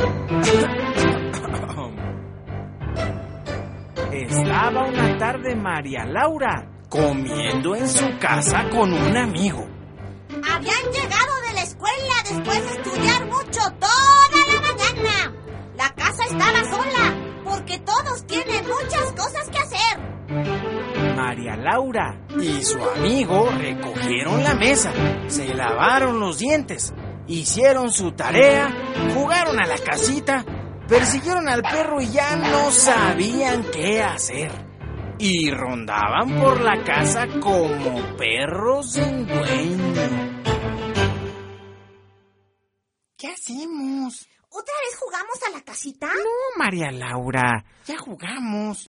Estaba una tarde María Laura comiendo en su casa con un amigo. Habían llegado de la escuela después de estudiar mucho toda la mañana. La casa estaba sola porque todos tienen muchas cosas que hacer. María Laura y su amigo recogieron la mesa, se lavaron los dientes, hicieron su tarea, jugaron a la casita, persiguieron al perro y ya no sabían qué hacer. Y rondaban por la casa como perros sin dueño. ¿Qué hacemos? ¿Otra vez jugamos a la casita? No, María Laura, ya jugamos.